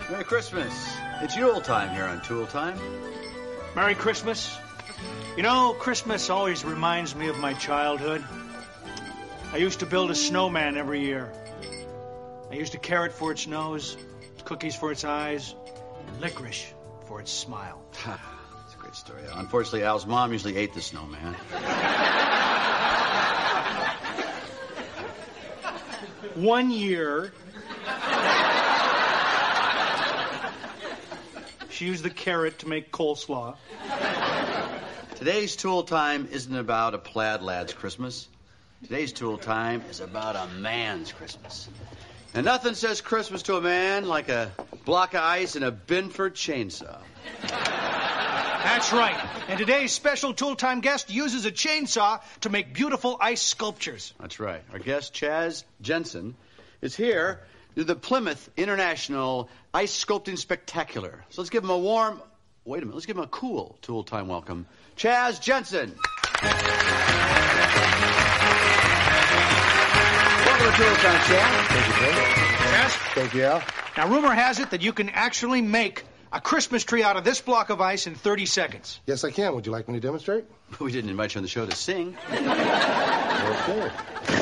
Merry Christmas. It's Yule time here on Tool Time. Merry Christmas. You know, Christmas always reminds me of my childhood. I used to build a snowman every year. I used a carrot for its nose, cookies for its eyes, and licorice for its smile. That's a great story. Unfortunately, Al's mom usually ate the snowman. One year, she used the carrot to make coleslaw. Today's Tool Time isn't about a plaid lad's Christmas. Today's Tool Time is about a man's Christmas. And nothing says Christmas to a man like a block of ice and a Binford chainsaw. That's right. And today's special Tool Time guest uses a chainsaw to make beautiful ice sculptures. That's right. Our guest, Chaz Jensen, is here to the Plymouth International Ice Sculpting Spectacular. So let's give him a warm... Wait a minute. Let's give him a cool Tool Time welcome. Chaz Jensen. Welcome to Tool Time, Chaz. Thank you, Bill. Chaz? Thank you, Al. Now, rumor has it that you can actually make a Christmas tree out of this block of ice in 30 seconds. Yes, I can. Would you like me to demonstrate? We didn't invite you on the show to sing. Okay.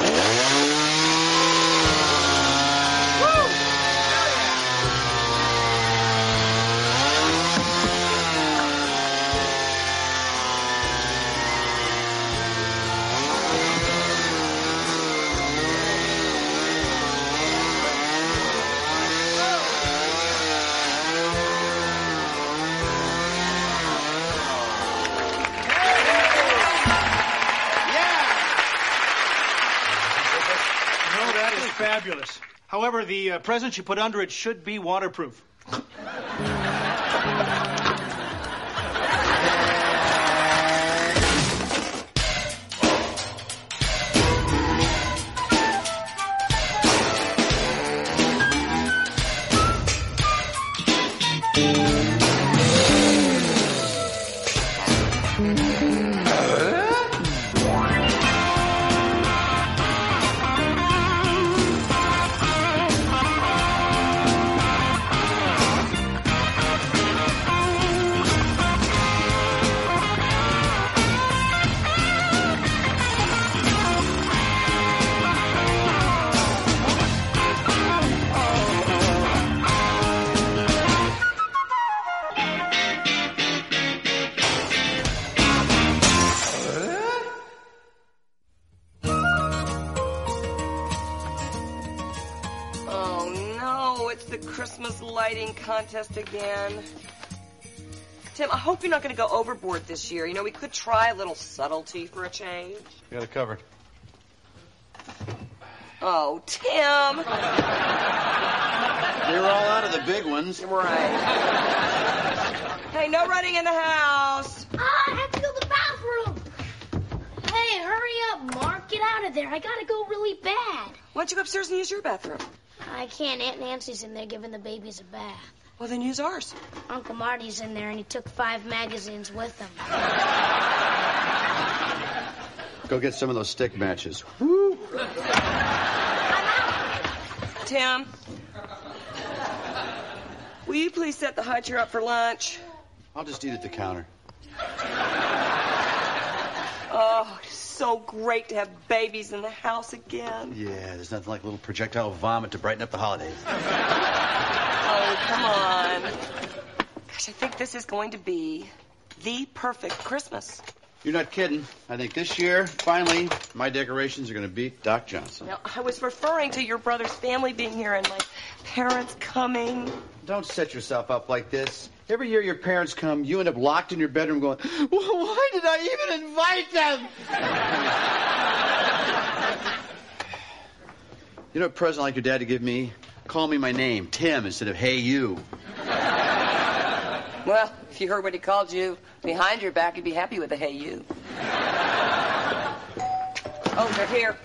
Fabulous. However, the presents you put under it should be waterproof. Contest again. Tim, I hope you're not going to go overboard this year. You know, we could try a little subtlety for a change. Got it covered. Oh, Tim. They were all out of the big ones. Right. Hey, no running in the house. I have to go to the bathroom. Hey, hurry up, Mark. Get out of there. I gotta go really bad. Why don't you go upstairs and use your bathroom? I can't. Aunt Nancy's in there giving the babies a bath. Well, then use ours. Uncle Marty's in there, and he took 5 magazines with him. Go get some of those stick matches. Woo! Tim, will you please set the high chair up for lunch? I'll just eat at the counter. Oh, it's so great to have babies in the house again. Yeah, there's nothing like a little projectile vomit to brighten up the holidays. Oh, come on. Gosh, I think this is going to be the perfect Christmas. You're not kidding. I think this year, finally, my decorations are going to beat Doc Johnson. Now, I was referring to your brother's family being here and my parents coming. Don't set yourself up like this. Every year your parents come, you end up locked in your bedroom going, well, why did I even invite them? You know a present like your dad to give me? Call me my name, Tim, instead of hey you. Well, if you heard what he called you behind your back, you'd be happy with a hey you. Oh, they're here.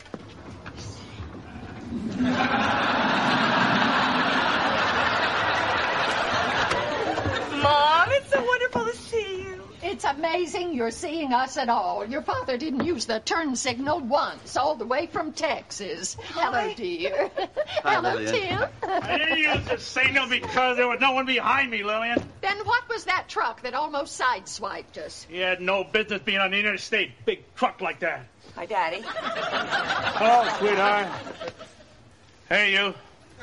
Mom, it's so wonderful to see you. It's amazing you're seeing us at all. Your father didn't use the turn signal once, all the way from Texas. Hello, dear. Hi, Hello, Lillian. Tim. I didn't use Just saying no because there was no one behind me, Lillian. Then what was that truck that almost sideswiped us? He had no business being on the interstate. Big truck like that. Hi, Daddy. Oh, sweetheart. Hey, you.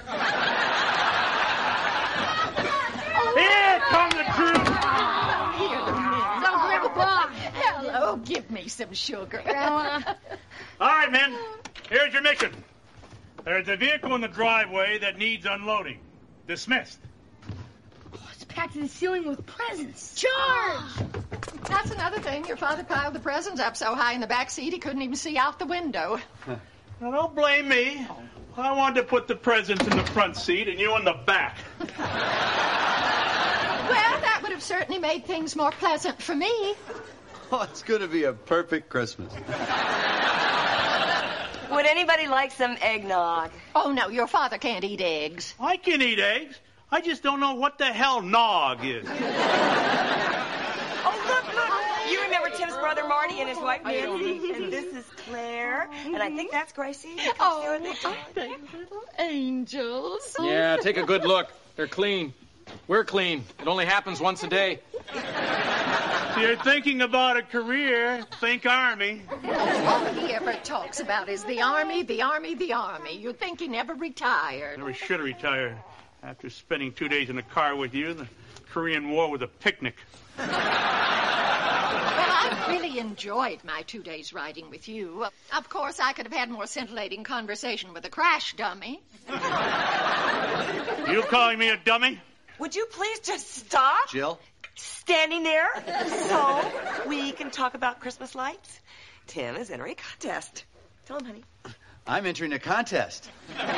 Here comes the truth. Here, Don't grab a box. hello, give me some sugar. All right, men. Here's your mission. There's a vehicle in the driveway that needs unloading. Dismissed. It's packed to the ceiling with presents. Charge! That's another thing. Your father piled the presents up so high in the back seat he couldn't even see out the window. Now, don't blame me. I wanted to put the presents in the front seat and you in the back. Well, that would have certainly made things more pleasant for me. Oh, it's going to be a perfect Christmas. Would anybody like some eggnog? Oh, no, your father can't eat eggs. I can eat eggs. I just don't know what the hell nog is. Oh, look. You remember Tim's brother Marty and his wife Nancy? And this is Claire. And I think that's Gracie. Oh, aren't they little angels? Yeah, take a good look. They're clean. We're clean. It only happens once a day. If you're thinking about a career, think Army. All he ever talks about is the Army, the Army, the Army. You'd think he never retired. Never should have retired. After spending 2 days in the car with you, the Korean War was a picnic. Well, I really enjoyed my 2 days riding with you. Of course, I could have had more scintillating conversation with a crash dummy. You calling me a dummy? Would you please just stop Jill? standing there so we can talk about Christmas lights? Tim is entering a contest. Tell him, honey. I'm entering a contest.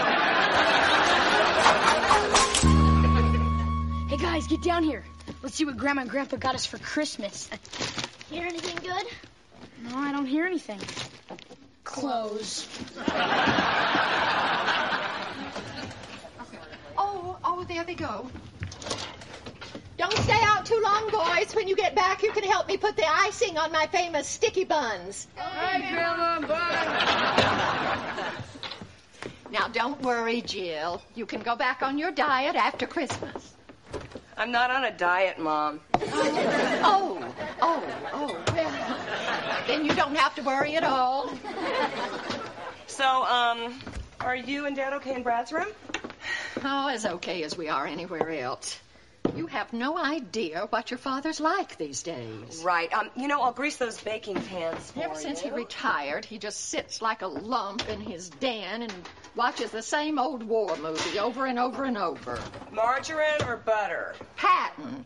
Hey, guys, get down here. Let's see what Grandma and Grandpa got us for Christmas. Hear anything good? No, I don't hear anything. Clothes. Oh, there they go. Don't stay out too long, boys. When you get back, you can help me put the icing on my famous sticky buns. Hi, Grandma. Bye. Now, don't worry, Jill. You can go back on your diet after Christmas. I'm not on a diet, Mom. Oh. Well, then you don't have to worry at all. So, are you and Dad okay in Brad's room? Oh, as okay as we are anywhere else. You have no idea what your father's like these days. Right. I'll grease those baking pans for Ever since he you. retired, he just sits like a lump in his den and watches the same old war movie over and over and over. Margarine or butter? Patton.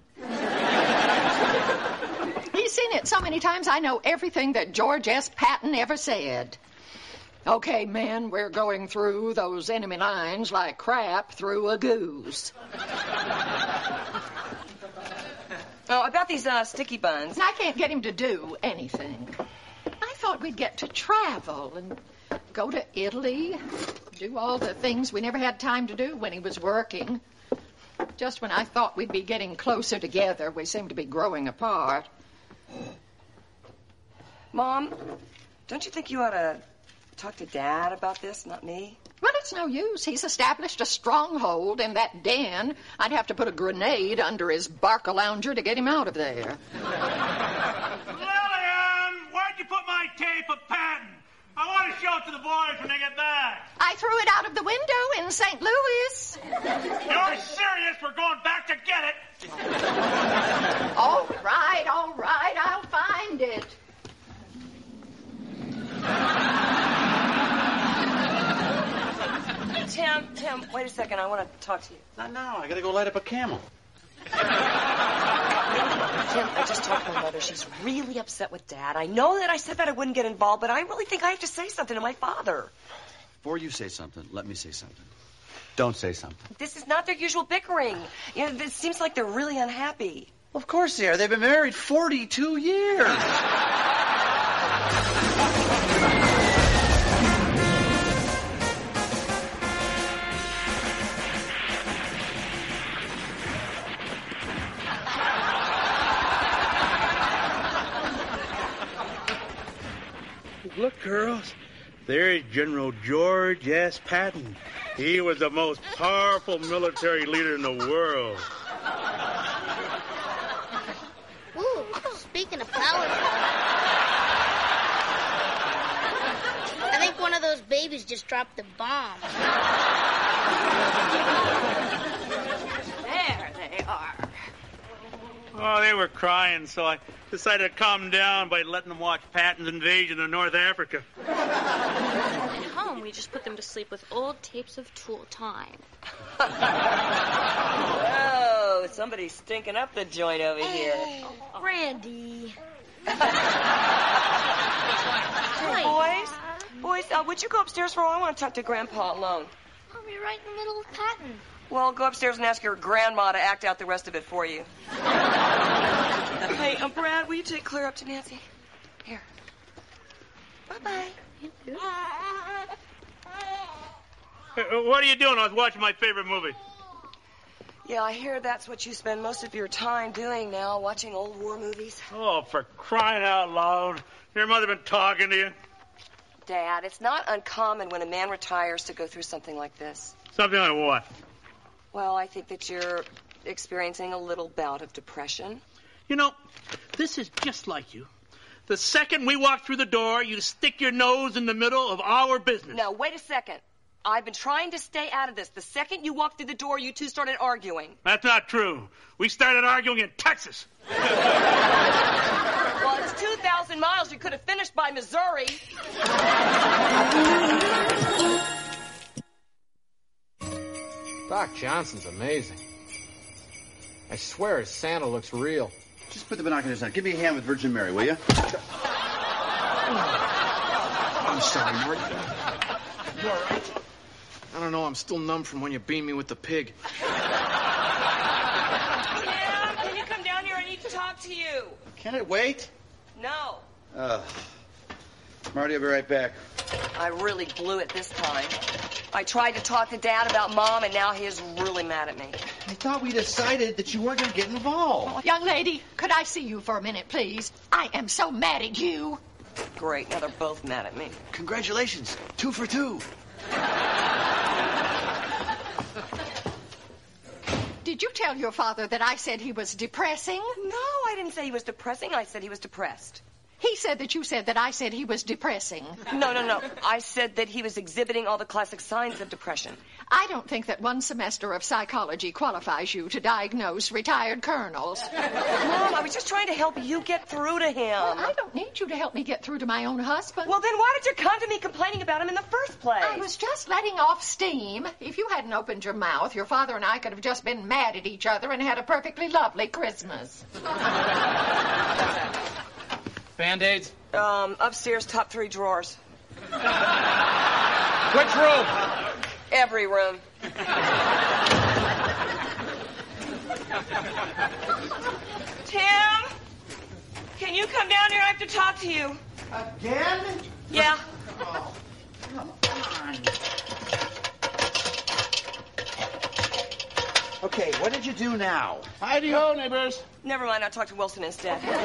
He's seen it so many times, I know everything that George S. Patton ever said. Okay, men, we're going through those enemy lines like crap through a goose. Oh, about these sticky buns. I can't get him to do anything. I thought we'd get to travel and go to Italy, do all the things we never had time to do when he was working. Just when I thought we'd be getting closer together, we seem to be growing apart. Mom, don't you think you ought to talk to Dad about this, not me? Well, it's no use. He's established a stronghold in that den. I'd have to put a grenade under his Barcalounger to get him out of there. Lillian, where'd you put my tape of Patton? I want to show it to the boys when they get back. I threw it out of the window in St. Louis. You're serious? We're going back to get it. All right, I'll find it. Tim, wait a second. I want to talk to you. Not now. I got to go light up a camel. Tim, I just talked to my mother. She's really upset with Dad. I know that I said that I wouldn't get involved, but I really think I have to say something to my father. Before you say something, let me say something. Don't say something. This is not their usual bickering. It seems like they're really unhappy. Well, of course they are. They've been married 42 years. Look, girls, there's General George S. Patton. He was the most powerful military leader in the world. Ooh, speaking of power, I think one of those babies just dropped the bomb. There they are. Oh, they were crying, so I decided to calm them down by letting them watch Patton's invasion of North Africa. At home, we just put them to sleep with old tapes of Tool Time. Oh, somebody's stinking up the joint over here. Randy. Hey, boys, would you go upstairs for a while? I want to talk to Grandpa alone. I'll be right in the middle of Patton. Well, go upstairs and ask your grandma to act out the rest of it for you. Hey, Brad, will you take Claire up to Nancy? Here. Bye-bye. What are you doing? I was watching my favorite movie. Yeah, I hear that's what you spend most of your time doing now, watching old war movies. Oh, for crying out loud. Your mother been talking to you? Dad, it's not uncommon when a man retires to go through something like this. Something like what? Well, I think that you're experiencing a little bout of depression. You know, this is just like you. The second we walk through the door, you stick your nose in the middle of our business. No, wait a second. I've been trying to stay out of this. The second you walked through the door, you two started arguing. That's not true. We started arguing in Texas. Well, it's 2,000 miles. You could have finished by Missouri. Doc Johnson's amazing. I swear his Santa looks real. Just put the binoculars on. Give me a hand with Virgin Mary, will you? I'm sorry, Marty. You all right? I don't know. I'm still numb from when you beamed me with the pig. Yeah, can you come down here? I need to talk to you. Can it wait? No. Marty, I'll be right back. I really blew it this time. I tried to talk to Dad about Mom, and now he is really mad at me. I thought we decided that you weren't going to get involved. Young lady, could I see you for a minute, please? I am so mad at you. Great, now they're both mad at me. Congratulations. 2 for 2. Did you tell your father that I said he was depressing? No, I didn't say he was depressing. I said he was depressed. He said that you said that I said he was depressing. No. I said that he was exhibiting all the classic signs of depression. I don't think that one semester of psychology qualifies you to diagnose retired colonels. Mom, I was just trying to help you get through to him. Well, I don't need you to help me get through to my own husband. Well, then why did you come to me complaining about him in the first place? I was just letting off steam. If you hadn't opened your mouth, your father and I could have just been mad at each other and had a perfectly lovely Christmas. Band-Aids? Upstairs, top 3 drawers. Which room? Every room. Tim? Can you come down here? I have to talk to you. Again? Yeah. Oh, come on. Okay, what did you do now? Heidi-ho, neighbors. Never mind, I'll talk to Wilson instead. You know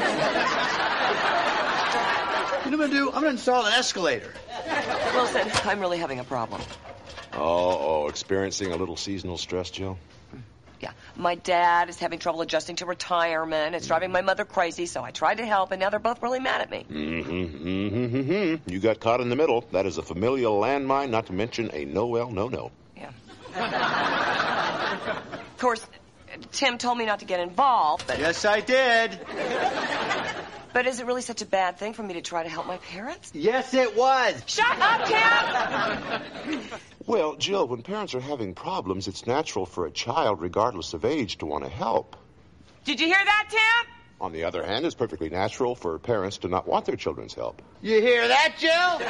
what I'm going to do? I'm going to install an escalator. Wilson, I'm really having a problem. Oh, experiencing a little seasonal stress, Jill? Yeah, my dad is having trouble adjusting to retirement. It's driving my mother crazy, so I tried to help, and now they're both really mad at me. You got caught in the middle. That is a familial landmine, not to mention a no. Yeah. Of course, Tim told me not to get involved, but... Yes, I did. But is it really such a bad thing for me to try to help my parents? Yes, it was. Shut up, Tim! Well, Jill, when parents are having problems, it's natural for a child, regardless of age, to want to help. Did you hear that, Tim? On the other hand, it's perfectly natural for parents to not want their children's help. You hear that, Jill?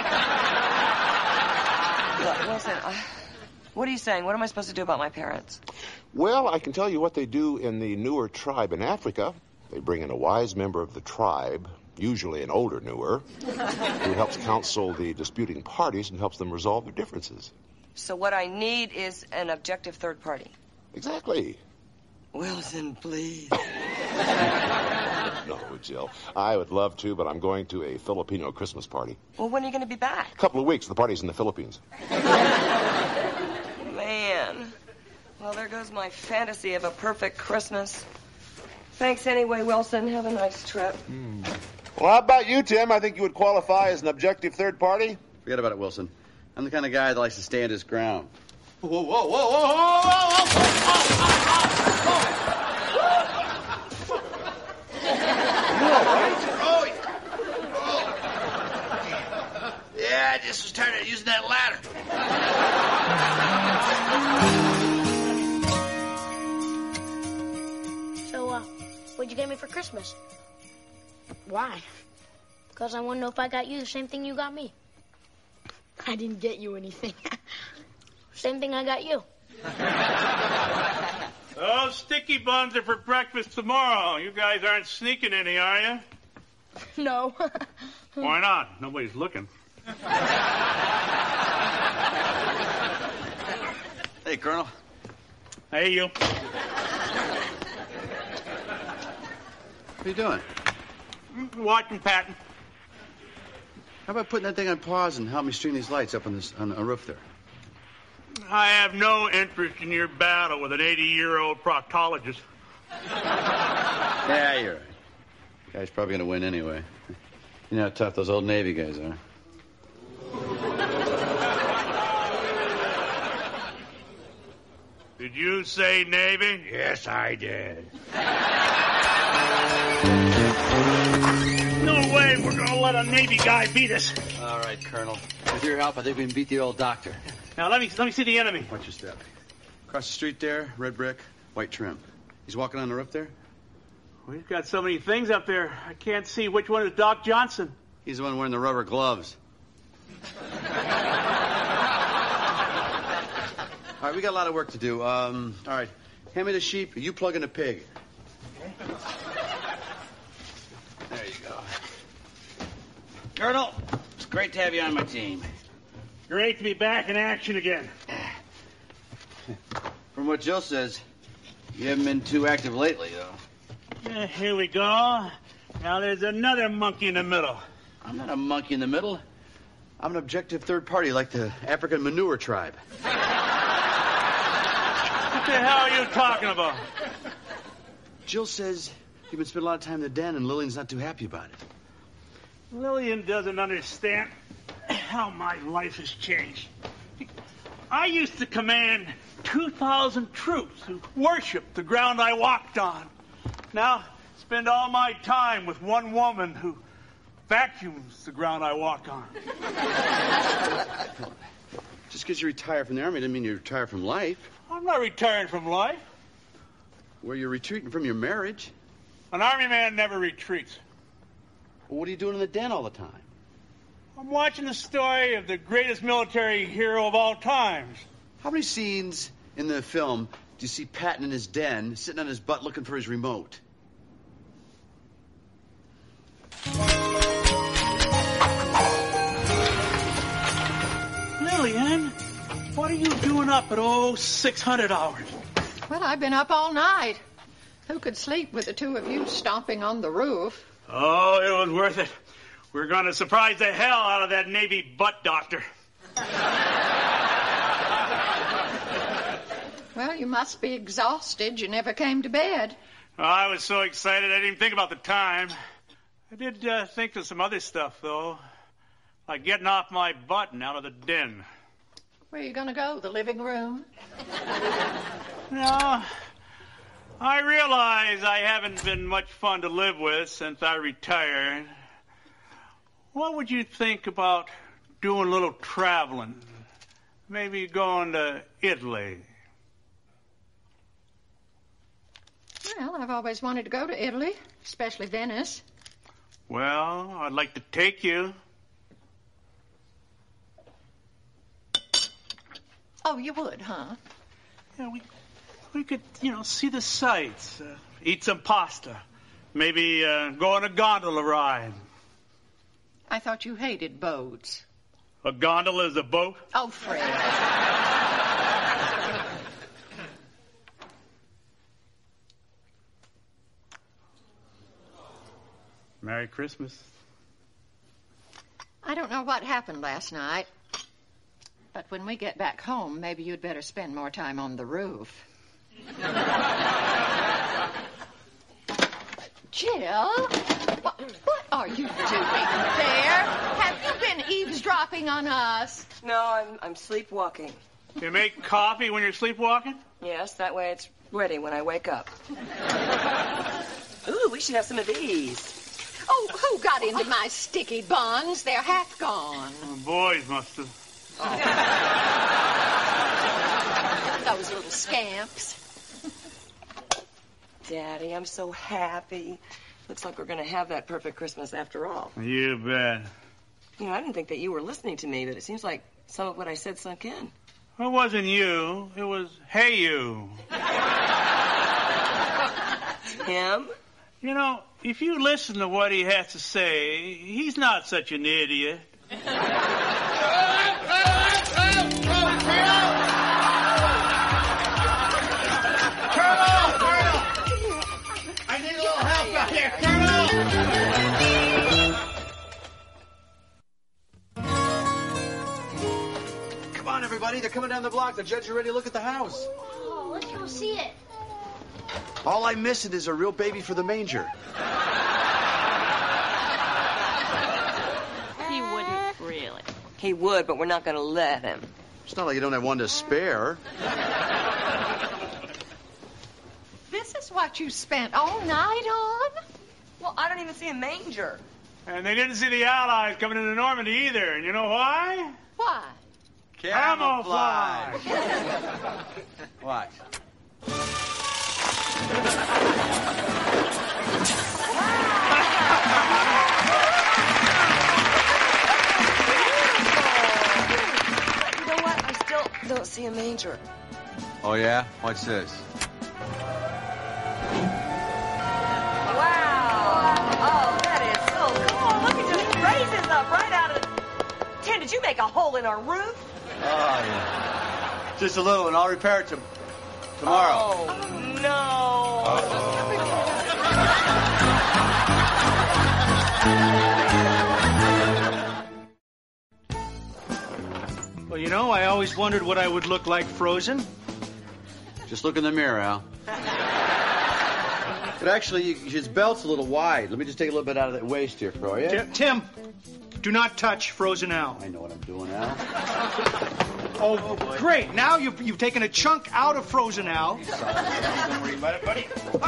Look, Wilson, what are you saying? What am I supposed to do about my parents? Well, I can tell you what they do in the newer tribe in Africa. They bring in a wise member of the tribe, usually an older newer, who helps counsel the disputing parties and helps them resolve their differences. So what I need is an objective third party. Exactly. Wilson, please. No, Jill. I would love to, but I'm going to a Filipino Christmas party. Well, when are you going to be back? A couple of weeks. The party's in the Philippines. Well, there goes my fantasy of a perfect Christmas. Thanks anyway, Wilson. Have a nice trip. Well, how about you, Tim? I think you would qualify as an objective third party. Forget about it, Wilson. I'm the kind of guy that likes to stand his ground. Whoa, whoa, whoa, whoa, whoa, whoa, Yeah, I just was tired of using that ladder. So, what'd you get me for Christmas? Why? Because I want to know if I got you the same thing you got me. I didn't get you anything. Same thing I got you. Those sticky buns are for breakfast tomorrow. You guys aren't sneaking any, are you? No. Why not? Nobody's looking. Hey, Colonel. Hey, you. What are you doing? Watching Patton. How about putting that thing on pause and help me string these lights up on the roof there? I have no interest in your battle with an 80-year-old proctologist. Yeah, you're right. The guy's probably going to win anyway. You know how tough those old Navy guys are. Did you say Navy? Yes, I did. No way we're going to let a Navy guy beat us. All right, Colonel. With your help, I think we can beat the old doctor. Now, let me see the enemy. Watch your step. Across the street there, red brick, white trim. He's walking on the roof there? We've got so many things up there, I can't see which one is Doc Johnson. He's the one wearing the rubber gloves. All right, we got a lot of work to do. All right, hand me the sheep. You plug in the pig. Okay. There you go. Colonel, it's great to have you on my team. Great to be back in action again. From what Jill says, you haven't been too active lately, though. Here we go. Now there's another monkey in the middle. I'm not a monkey in the middle. I'm an objective third party like the African manure tribe. What the hell are you talking about? Jill says you've been spending a lot of time in the den and Lillian's not too happy about it. Lillian doesn't understand how my life has changed. I used to command 2,000 troops who worshiped the ground I walked on. Now, spend all my time with one woman who vacuums the ground I walk on. Just because you retire from the army doesn't mean you retire from life. I'm not retiring from life. Well, you're retreating from your marriage. An army man never retreats. Well, what are you doing in the den all the time? I'm watching the story of the greatest military hero of all times. How many scenes in the film do you see Patton in his den, sitting on his butt looking for his remote? Lillian, what are you doing up at 600 hours? Well, I've been up all night. Who could sleep with the two of you stomping on the roof? Oh, it was worth it. We're going to surprise the hell out of that Navy butt doctor. Well, you must be exhausted. You never came to bed. Oh, I was so excited I didn't even think about the time. I did think of some other stuff, though. Like getting off my butt and out of the den. Where are you going to go? The living room? No. I realize I haven't been much fun to live with since I retired. What would you think about doing a little traveling? Maybe going to Italy. Well, I've always wanted to go to Italy, especially Venice. Well, I'd like to take you. Oh, you would, huh? Yeah, we could, see the sights, eat some pasta, maybe go on a gondola ride. I thought you hated boats. A gondola is a boat? Oh, Fred. Merry Christmas. I don't know what happened last night, but when we get back home, maybe you'd better spend more time on the roof. Jill, what are you doing there? Have you been eavesdropping on us? No, I'm sleepwalking. You make coffee when you're sleepwalking? Yes, that way it's ready when I wake up. Ooh, we should have some of these. Oh, who got into my sticky buns? They're half gone. The boys must have. Those little scamps. Daddy, I'm so happy. Looks like we're going to have that perfect Christmas after all. You bet. You know, I didn't think that you were listening to me, but it seems like some of what I said sunk in. It wasn't you. It was, hey, you. Him? You know, if you listen to what he has to say, he's not such an idiot. Come on, everybody. They're coming down the block. The judge is ready to look at the house. Oh, let's go see it. All I'm missing is a real baby for the manger. He wouldn't really. He would, but we're not going to let him. It's not like you don't have one to spare. This is what you spent all night on? Well, I don't even see a manger. And they didn't see the Allies coming into Normandy either. And you know why? Why? Camouflage. Watch. You know what? I still don't see a manger. Oh, yeah? What's this? Wow. Oh, that is so cool. Look at just raises up right out of... Tim, did you make a hole in our roof? Oh, yeah. Just a little, and I'll repair it tomorrow. Oh, no. Well, you know, I always wondered what I would look like frozen. Just look in the mirror, Al. But actually, his belt's a little wide. Let me just take a little bit out of that waist here for you. Tim, do not touch Frozen Al. I know what I'm doing, Al. Oh, great. Now you've taken a chunk out of Frozen Al. Don't worry about it, buddy.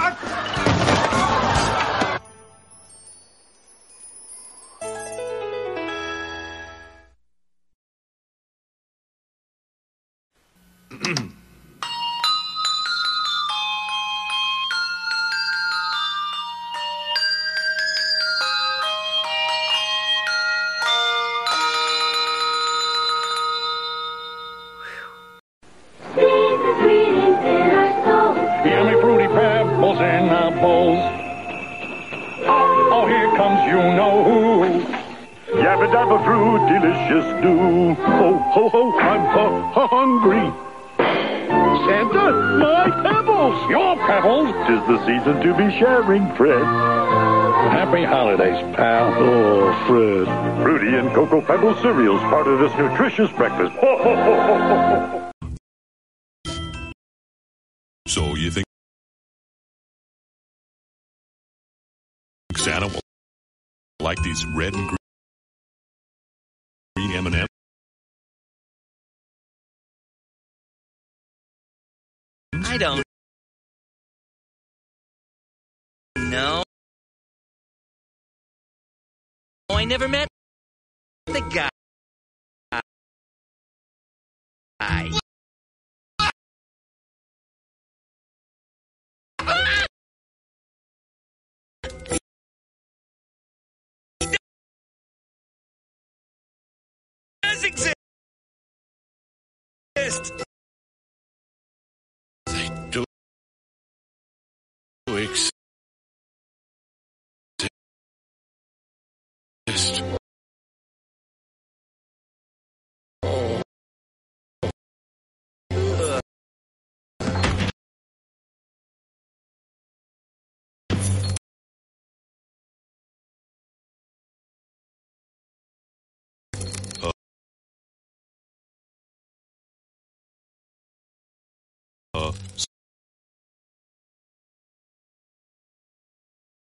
Yummy fruity pebbles in a bowl. Oh, here comes you-know-who. Yabba dabba fruit, delicious do. Ho, ho, ho, I'm hungry. Santa, my pebbles. Your pebbles. 'Tis the season to be sharing, Fred. Happy holidays, pal. Oh, Fred. Fruity and Cocoa Pebbles cereals, part of this nutritious breakfast. Ho, ho, ho, ho, ho, ho. So you think Santa will like these red and green M&Ms? I don't know. I never met the guy. Does exist. They do exist.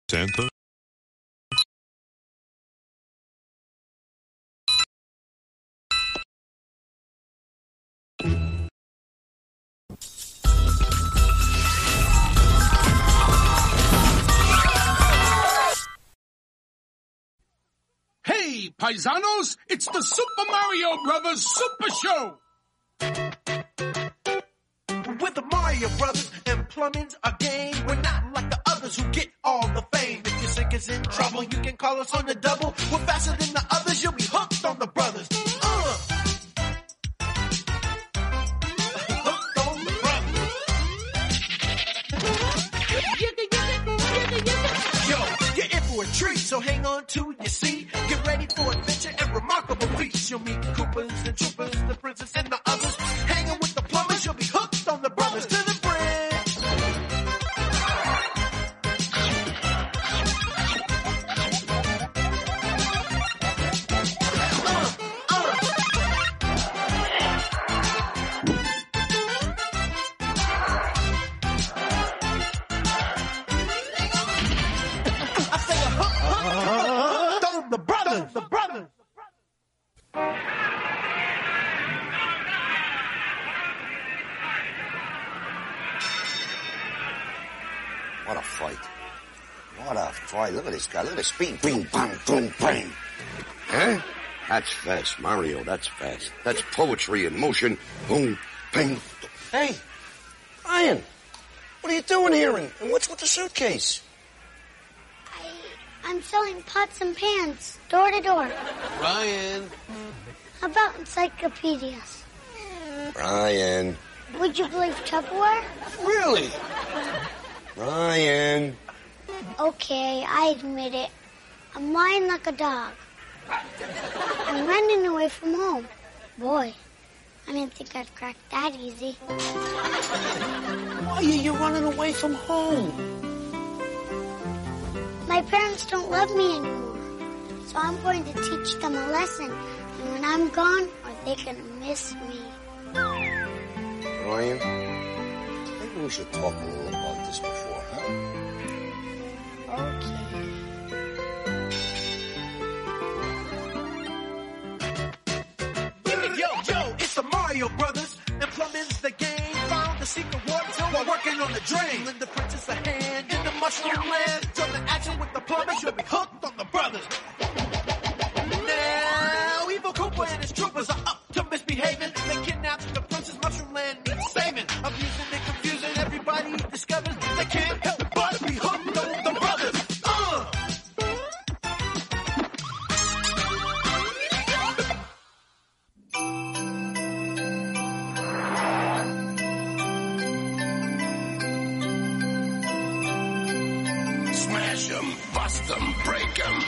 Santa. Hey, paisanos, it's the Super Mario Brothers Super Show. With the Mario Brothers and plumbing's a game. We're not like the others who get all the fame. If your sink is in trouble, you can call us on the double. We're faster than the others, you'll be hooked on the brothers. Hooked on the brothers. Yo, you're in for a treat, so hang on to your seat. Get ready for adventure and remarkable feats. You'll meet Koopas and Troopers, the princess and the others. Hanging with the plumbers, you'll be hooked on the brothers to the bridge. I say a hook on the brothers, the brothers. What a fight. What a fight. Look at this guy. Look at the speed. Bing, bang, boom, bang. Huh? That's fast, Mario. That's fast. That's poetry in motion. Boom, bang. Hey, Ryan, what are you doing here? And what's with the suitcase? I'm selling pots and pans, door to door. Ryan. How about encyclopedias? Ryan. Would you believe Tupperware? Really? Ryan. Okay, I admit it. I'm lying like a dog. I'm running away from home. Boy, I didn't think I'd crack that easy. Why are you running away from home? My parents don't love me anymore. So I'm going to teach them a lesson. And when I'm gone, are they going to miss me? Ryan, maybe we should talk a little about this before, huh? Okay. Yo, it's the Mario Brothers, and plumbing's the game. Found the secret water while working on the drain. Lend the princess a hand in the mushroom land. Join the action with the plumbers, you'll be hooked on the brothers. Now, Evil Koopa and his troopers are up to misbehaving. They kidnapped the princess, mushroom land needs saving. Abusing and confusing, everybody discovers they can't help but be hooked on the brothers. Smash 'em, bust 'em, break 'em.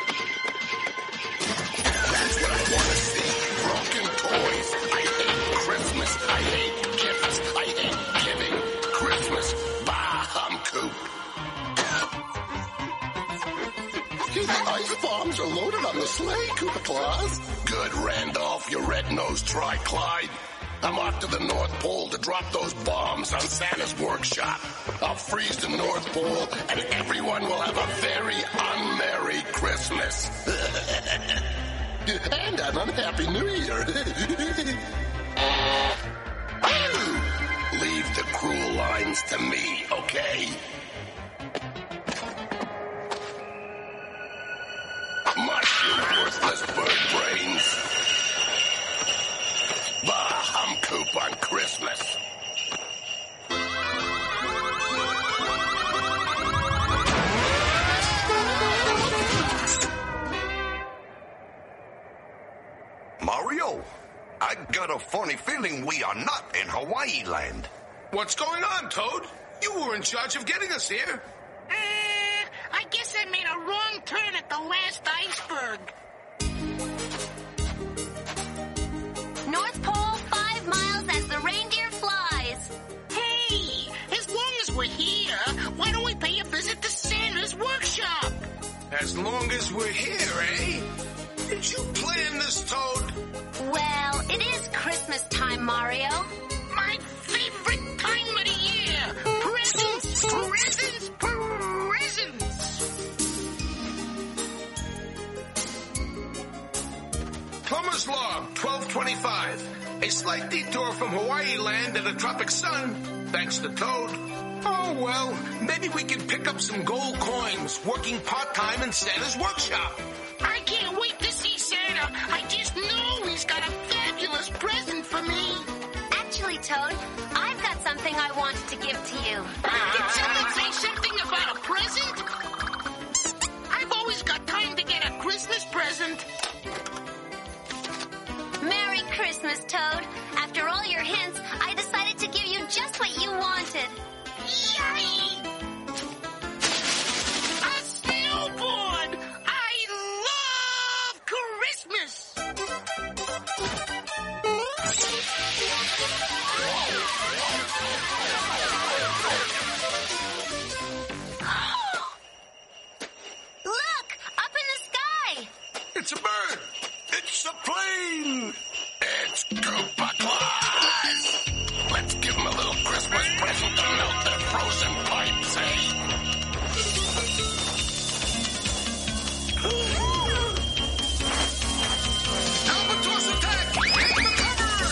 That's what I want to see. Broken toys. I hate Christmas. I hate gifts. I hate giving Christmas. Bah, Coop. The ice bombs are loaded on the sleigh, Koopa Claus. Good, Randolph, you red-nosed tri-Clyde. I'm off to the North Pole to drop those bombs on Santa's workshop. I'll freeze the North Pole, and everyone will have a very unmerry Christmas. And an unhappy New Year. Leave the cruel lines to me, okay? Mushroom worthless bird brains. Bah, Coop on Christmas. Mario, I got a funny feeling we are not in Hawaii land. What's going on, Toad? You were in charge of getting us here. I guess I made a wrong turn at the last iceberg. North Pole, 5 miles as the reindeer flies. Hey, as long as we're here, why don't we pay a visit to Santa's workshop? As long as we're here, eh? Did you plan this, Toad? Well, it is Christmas time, Mario. My favorite time of the year. Presents, presents, presents. Koopa's Log, 1225. A slight detour from Hawaii land and a tropic sun, thanks to Toad. Oh, well, maybe we can pick up some gold coins working part-time in Santa's workshop. I can't wait to see Santa. I just know he's got a fabulous present for me. Actually, Toad, I've got something I wanted to give to you. Did someone say something about a present? I've always got time to get a Christmas present. Merry Christmas, Toad. After all your hints, I decided to give you just what you wanted. Yay! A snowboard! I love Christmas! Look! Up in the sky! It's a bird. It's a plane. It's Koopa Claus. Let's give him a little Christmas present to melt their frozen pipes, eh? Albatross attack! Take the cover!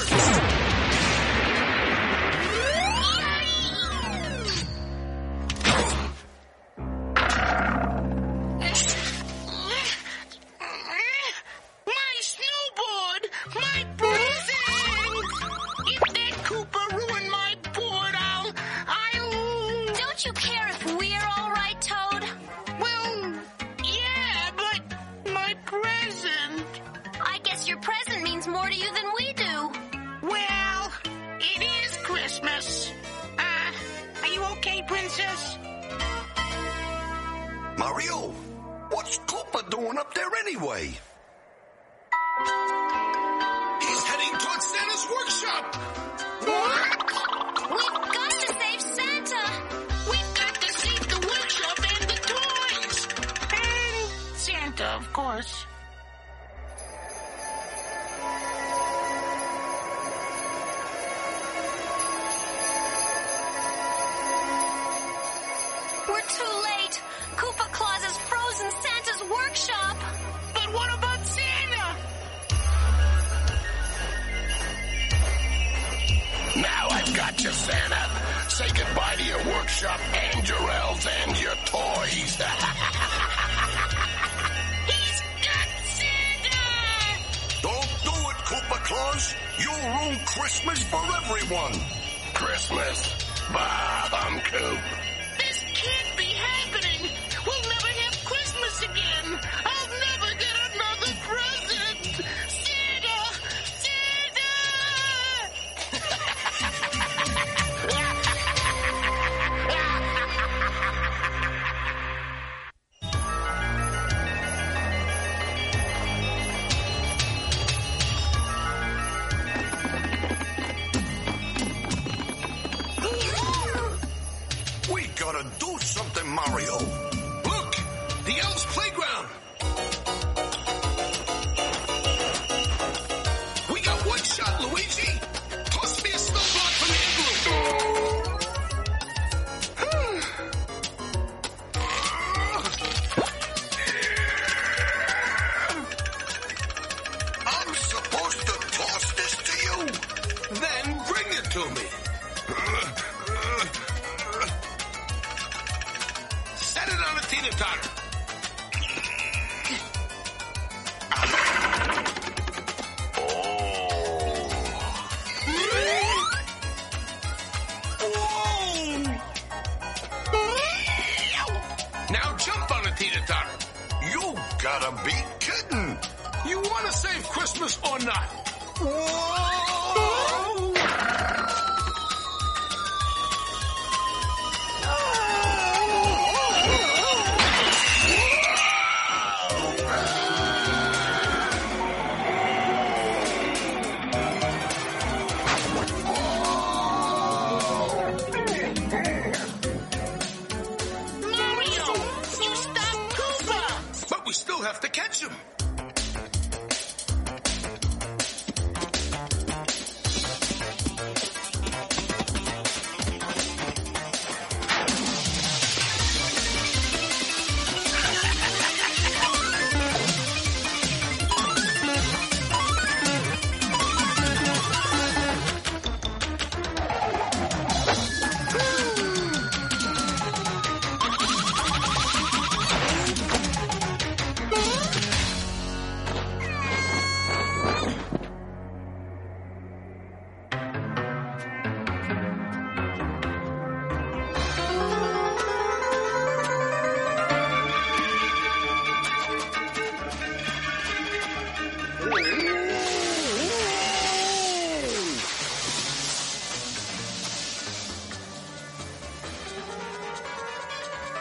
My snowboard! My present! If that Koopa ruined my board, I'll... Don't you care if we're all right, Toad? Well, yeah, but my present... I guess your present means more to you than we do. Well, it is Christmas. Are you okay, Princess? Mario, what's Koopa doing up there anyway? He's heading towards Santa's workshop. What? We've got to save Santa. We've got to save the workshop and the toys. And Santa, of course. We're too late. Koopa Claus has frozen Santa's workshop. But what about Santa? Now I've got you, Santa. Say goodbye to your workshop and your elves and your toys. He's got Santa! Don't do it, Koopa Claus. You'll ruin Christmas for everyone. Christmas? Bah, I'm Coop. This can't be happening. We'll never have Christmas again. I'll never get another present. Santa! Santa! We gotta do something, Mario. Look, the elves' playground. We got one shot, Luigi. Toss me a snowblock from the I'm supposed to toss this to you? Then bring it to me. Set it on a teeter-totter. Now jump on a teeter-totter. You gotta be kidding. You want to save Christmas or not? Mario, you stopped Koopa! But we still have to catch him.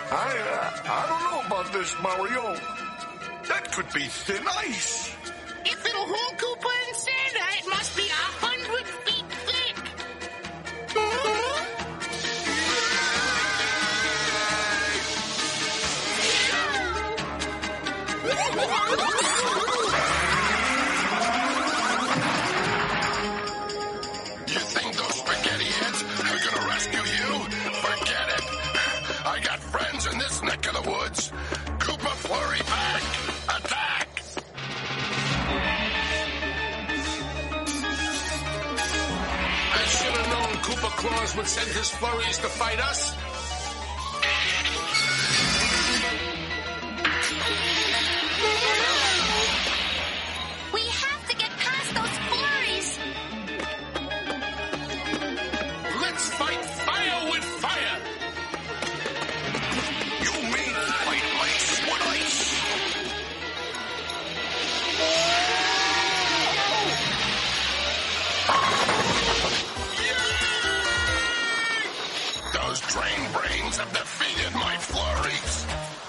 I don't know about this, Mario. That could be thin ice. If it'll hold Koopa and Santa, it must be 100 feet thick. You think those spaghetti heads are gonna rescue you? Forget it. I got friends in this neck of the woods. Koopa Flurry back! Attack! I should have known Koopa Claus would send his flurries to fight us. We have to get past those flurries. Let's fight fire with fire! You mean fight ice with ice? Those drain brains have defeated my flurries.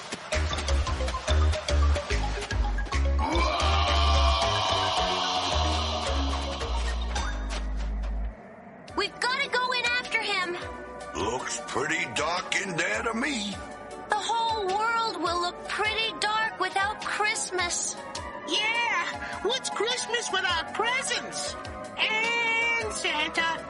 We've got to go in after him. Looks pretty dark in there to me. The whole world will look pretty dark without Christmas. Yeah, what's Christmas without presents? And Santa.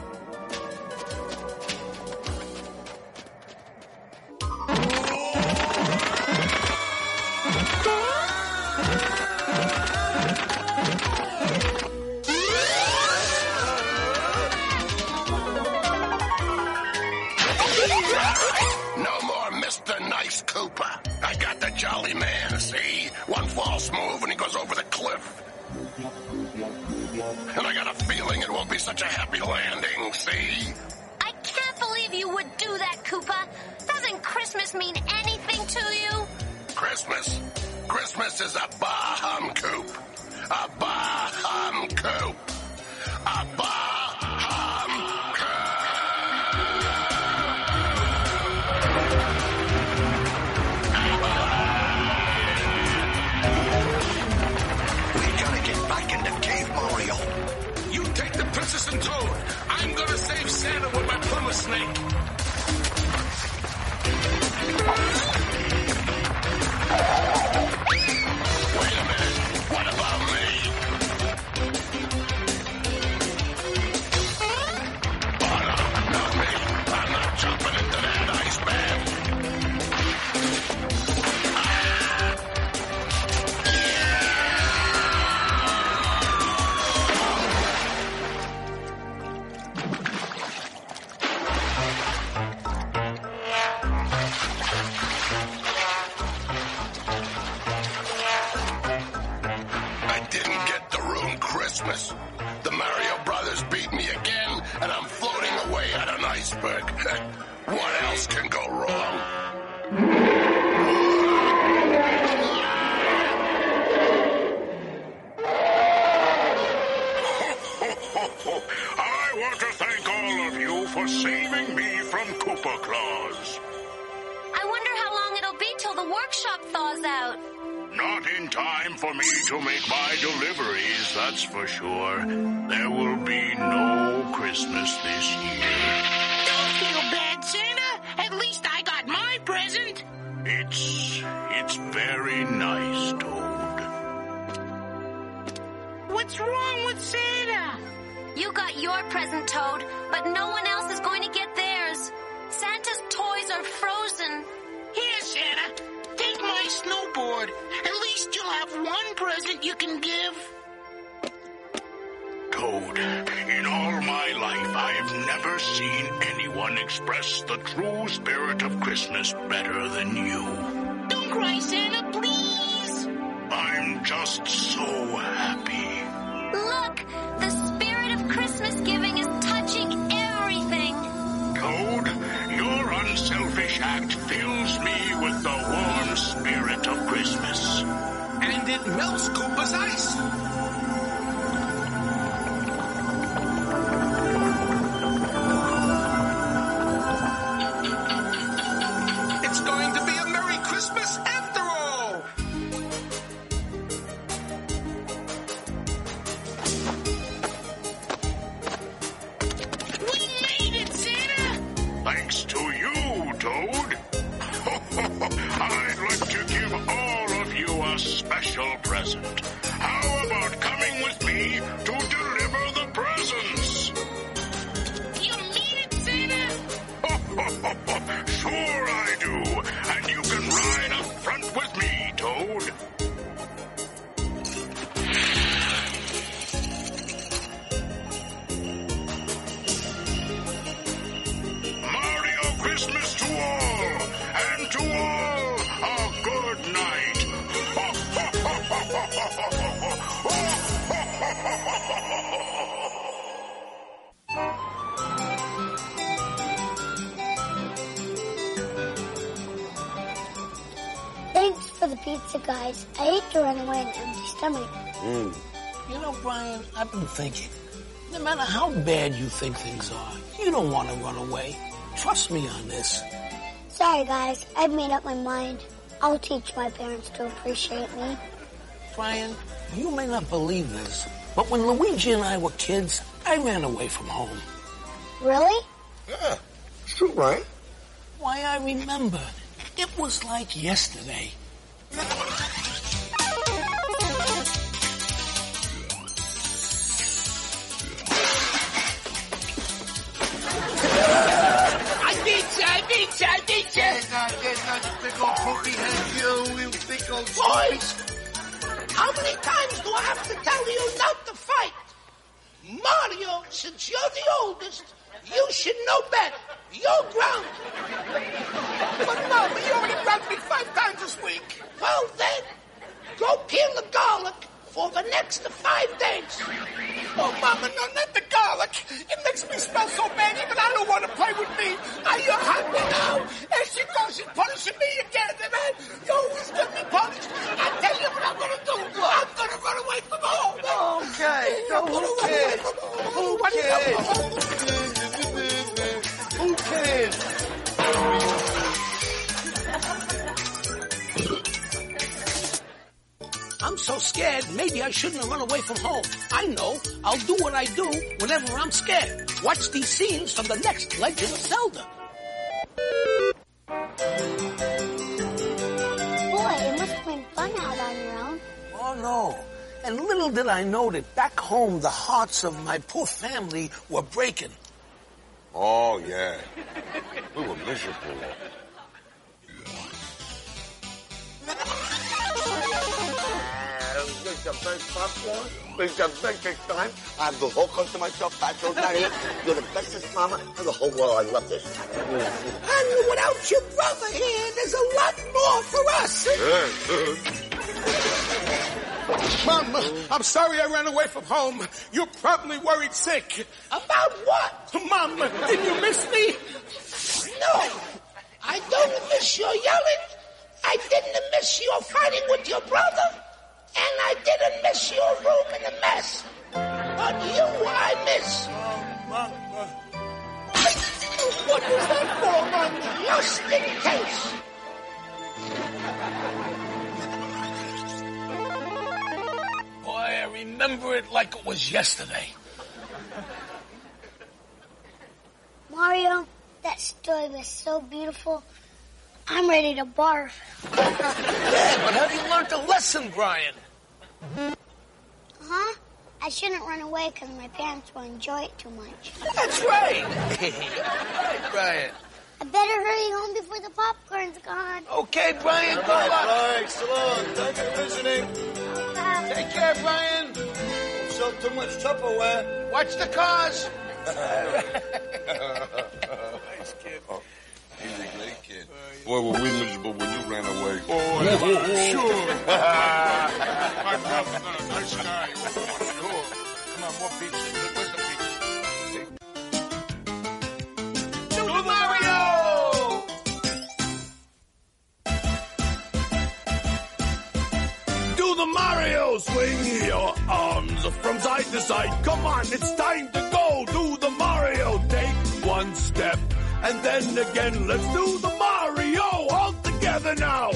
No more Mr. Nice Koopa. I got the jolly man, see? One false move and he goes over the cliff. And I got a feeling it won't be such a happy landing, see? I can't believe you would do that, Koopa. Doesn't Christmas mean anything to you? Christmas? Christmas is a bah-hum coop. A bah-hum coop. A bah-hum We gotta get back in the cave, Mario. You take the Princess and Toad. I'm gonna save Santa with my Plymouth snake. Wait a minute. What about me? Oh, no, not me. I'm not jumping into that ice bag. I didn't get to ruin Christmas. The Mario Brothers beat me again, and I'm floating away at an iceberg. What else can go wrong? I want to thank all of you for saving me from Koopa Claus. I wonder how long it'll be till the workshop thaws out. Not in time for me to make my deliveries, that's for sure. There will be no Christmas this year. Don't feel bad, Santa. At least I got my present. It's very nice, Toad. What's wrong with Santa? You got your present, Toad, but no one else is going to get theirs. Santa's toys are frozen. Here, Santa. Take my snowboard. At least you'll have one present you can give. Toad, in all my life, I've never seen anyone express the true spirit of Christmas better than you. Don't cry, Santa, please. I'm just so happy. Look, the spirit of Christmas giving is touching everything. Toad, your unselfish act fills me with the warm spirit of Christmas. And it melts Koopa's ice. It's going Toad. I'd like to give all of you a special present. How about coming with me to deliver the presents? You mean it, Santa? Sure I do. And you can ride up front with me, Toad. Mario Christmas to all, and to all a good night. Thanks for the pizza, guys. I hate to run away on an empty stomach. You know, Brian, I've been thinking, no matter how bad you think things are, you don't want to run away. Trust me on this. Sorry, guys. I've made up my mind. I'll teach my parents to appreciate me. Brian, you may not believe this, but when Luigi and I were kids, I ran away from home. Really? Yeah, it's true, Brian. Why, I remember. It was like yesterday. I beat you. Get not big old pokey head, you big old... Boys! How many times do I have to tell you not to fight? Mario, since you're the oldest, you should know better. You're grounded. But Mama, you already grounded me 5 times this week. Well then, go peel the garlic for the next 5 days. Oh, Mama, no, not the garlic. It makes me smell so bad, even I don't want to play with me. Are you happy now? There she goes, she's punishing me again, man. You always get me punished. I tell you what I'm going to do. I'm going to run away from home. Okay, Who cares? I'm so scared, maybe I shouldn't have run away from home. I know. I'll do what I do whenever I'm scared. Watch these scenes from the next Legend of Zelda. Boy, it must have been fun out on your own. Oh, no. And little did I know that back home, the hearts of my poor family were breaking. Oh, yeah. We were miserable. Big the best popcorn. Big the biggest time. I have the whole coast to myself. That's so nice. You're the bestest mama in the whole world. I love this. And without your brother here, there's a lot more for us. Mom, I'm sorry I ran away from home. You're probably worried sick. About what? Mom, did you miss me? No, I don't miss your yelling. I didn't miss your fighting with your brother. And I didn't miss your room in a mess. But you I miss. Mama. What was that for, Mom? Just in case. Boy, I remember it like it was yesterday. Mario, that story was so beautiful. I'm ready to barf. Yeah, but have you learned a lesson, Brian? Huh? I shouldn't run away because my parents will enjoy it too much. That's right. Right, Brian. I better hurry home before the popcorn's gone. Okay, Brian, good luck. Thanks, so long. Thanks for visiting. Take care, Brian. Don't sell too much Tupperware. Watch the cars. Nice kid. He's a great kid. Boy, were we miserable when you ran away. Oh, sure. My brother's not a nice guy. Sure. Come on, more pizza. Where's the pizza? Super Mario! Do the Mario! Swing your arms from side to side. Come on, it's time to go. Do the Mario. Take one step. And then again, let's do the Mario all together now.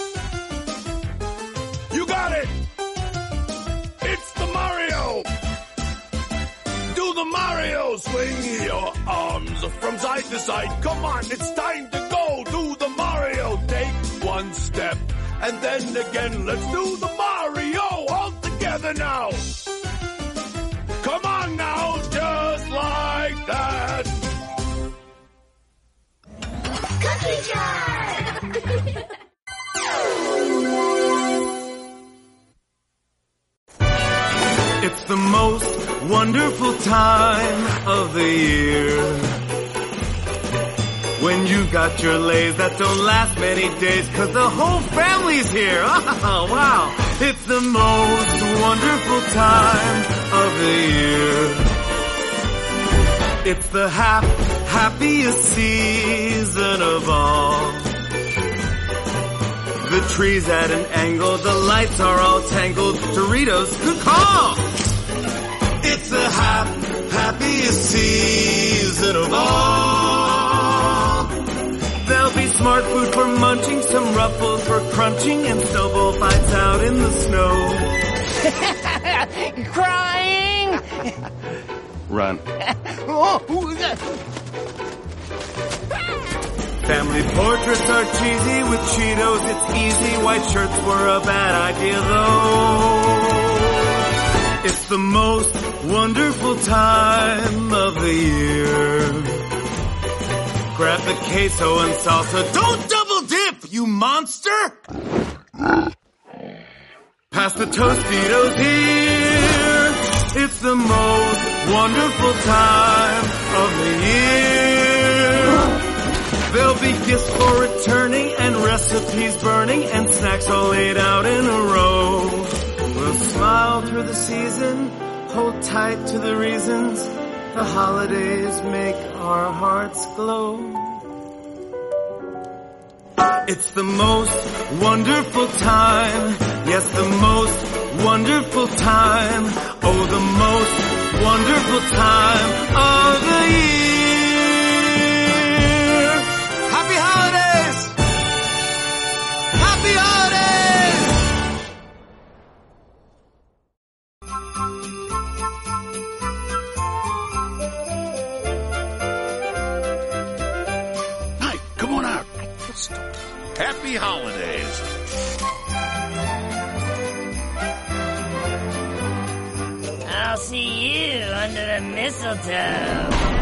You got it. It's the Mario. Do the Mario. Mario, swing your arms from side to side. Come on, it's time to go. Do the Mario. Take one step, and then again. Let's do the Mario all together now. Come on now, just like that. Cookie jar! It's the most wonderful time of the year, when you've got your lays that don't last many days, 'cause the whole family's here. Oh, wow. It's the most wonderful time of the year. It's the happiest season of all. The tree's at an angle, the lights are all tangled. Doritos, good call! It's the happiest season of all. There'll be smart food for munching, some ruffles for crunching, and snowball fights out in the snow. Crying? Run. Family portraits are cheesy with Cheetos, it's easy. White shirts were a bad idea though. It's the most wonderful time of the year. Grab the queso and salsa. Don't double dip, you monster! Pass the Tostitos here. It's the most wonderful time of the year. There'll be gifts for returning and recipes burning and snacks all laid out in a row. We'll smile through the season, hold tight to the reasons the holidays make our hearts glow. It's the most wonderful time, yes, the most wonderful time, oh, the most wonderful time of the year. Happy holidays! Happy holidays! Hi, come on out. Happy holidays. I'll see you under the mistletoe.